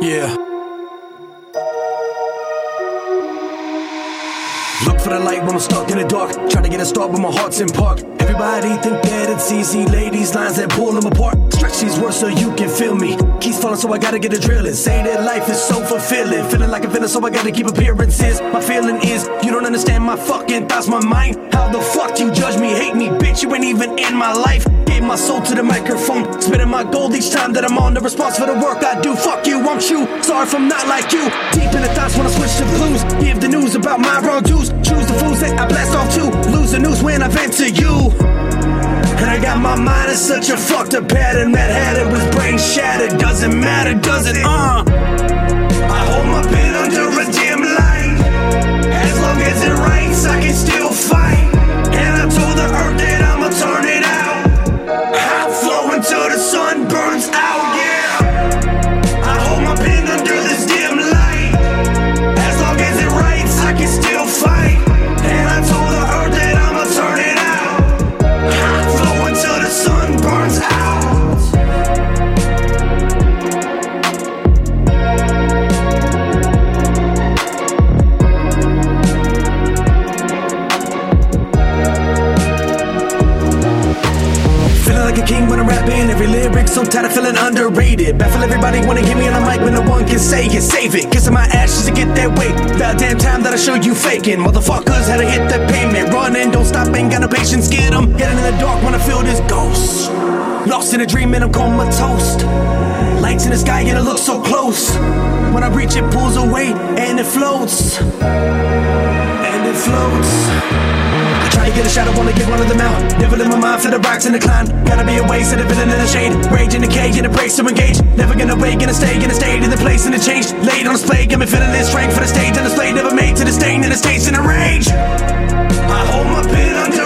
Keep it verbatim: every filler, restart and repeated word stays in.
Yeah. Look for the light when I'm stuck in the dark. Try to get a start but my heart's in park. Everybody think that it's easy. Lay these lines and pull them apart. Stretch these words so you can feel me. Keeps falling so I gotta get a drilling. Say that life is so fulfilling. Feeling like a villain so I gotta keep appearances. My feeling is you don't understand my fucking thoughts, my mind. How the fuck you judge me, hate me, bitch, you ain't even in my life. Gave my soul to the microphone, spitting my gold each time that I'm on. The response for the work I do, fuck you, I'm true. Sorry if I'm not like you. Deep in the thoughts when I switch to blues. Give the news about my wrongdoings. Choose the fools that I blast off to. Lose the news when I vent to you. And I got my mind in such a fucked up pattern that had it was brain shattered. Doesn't matter, does it? Uh I hold my pen under a dim light. As long as it rains, I can still fight. And I told the earth that I'ma turn it out. Hot flow until the sun burns out, yeah. I hold my pen under this dim light. As long as it rains, I can still fight. And I told the earth that I'ma turn it out. Hot flow until the sun burns out. Feeling like a king when I'm rapping. Every lyric so tired of feeling underrated. Baffle everybody wanna hear me on the mic when no one can say it. Save it, kissing my ashes to get that weight. About damn time that I show you faking. Motherfuckers had to hit the pavement. Running, don't stop, ain't got no patience. Get 'em, getting in the dark when I feel this ghost. Lost in a dream and I'm comatose. Lights in the sky and it looks so close. When I reach it, pulls away and it floats. And it floats. I try to get a shot, I wanna get one of them out. Never let my mind for the rocks and the climb. Gotta be away, set a villain in the shade. Rage in the cage, and the breaks to engage. Never gonna wait, gonna stay, gonna stay in the place and the change. Laid on display, got me feeling this strength for the stage on display. Never made to the stain in the states in the rage. I hold my pen under